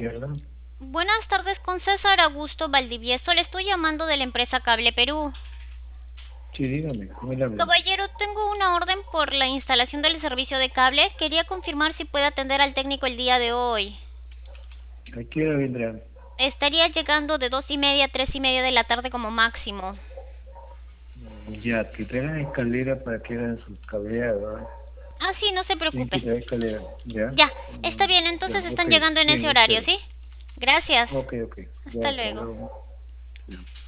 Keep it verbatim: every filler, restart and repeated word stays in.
izquierda. Buenas tardes con César Augusto Valdivieso. Le estoy llamando de la empresa Cable Perú. Sí, dígame, ¿cómo le hablan? Caballero, tengo una orden por la instalación del servicio de cable. Quería confirmar si puede atender al técnico el día de hoy. ¿A qué hora vendrán? Estaría llegando de dos y media a tres y media de la tarde como máximo. Mm, Ya, que traigan escalera para que hagan sus cableados, ¿ah? Ah, sí, no se Tienen preocupe. que traer escalera, ¿ya? Ya, está Mm, bien, Ya, entonces ok, están llegando en ese bien, horario, espero. ¿sí? Gracias. Ok, ok, ya, Hasta hasta luego. luego. Ya.